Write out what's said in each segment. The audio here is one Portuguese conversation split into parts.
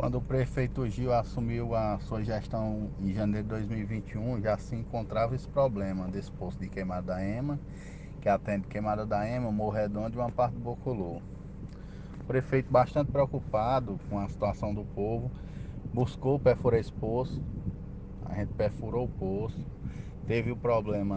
Quando o prefeito Gil assumiu a sua gestão em janeiro de 2021, já se encontrava esse problema desse poço de Queimada da Ema, que atende Queimada da Ema, Morro Redondo e uma parte do Bocolô. O prefeito, bastante preocupado com a situação do povo, buscou perfurar esse poço. A gente perfurou o poço, teve o problema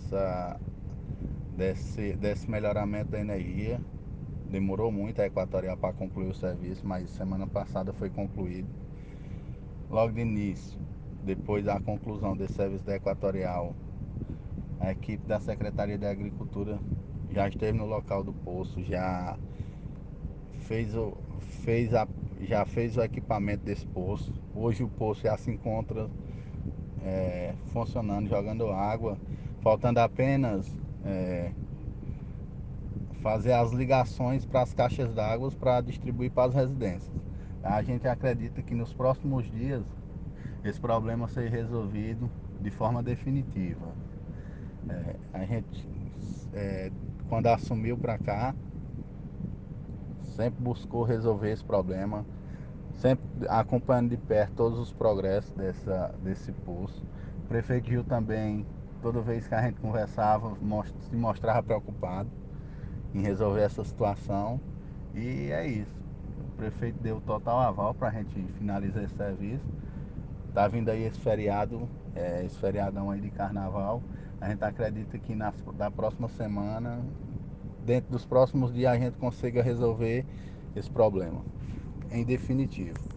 desse melhoramento da energia. Demorou muito a Equatorial para concluir o serviço, mas semana passada foi concluído. Logo de início, depois da conclusão desse serviço da Equatorial, a equipe da Secretaria de Agricultura já esteve no local do poço, fez o, já fez o equipamento desse poço. Hoje o poço já se encontra funcionando, jogando água, faltando apenas fazer as ligações para as caixas d'água para distribuir para as residências. A gente acredita que nos próximos dias esse problema seja resolvido de forma definitiva. A gente, quando assumiu para cá, sempre buscou resolver esse problema, sempre acompanhando de perto todos os progressos desse poço. O prefeito Gil também, toda vez que a gente conversava, se mostrava preocupado em resolver essa situação. E é isso. O prefeito deu total aval para a gente finalizar esse serviço. Tá vindo aí esse feriado, esse feriadão aí de carnaval. A gente acredita que da próxima semana, dentro dos próximos dias, a gente consiga resolver esse problema, em definitivo.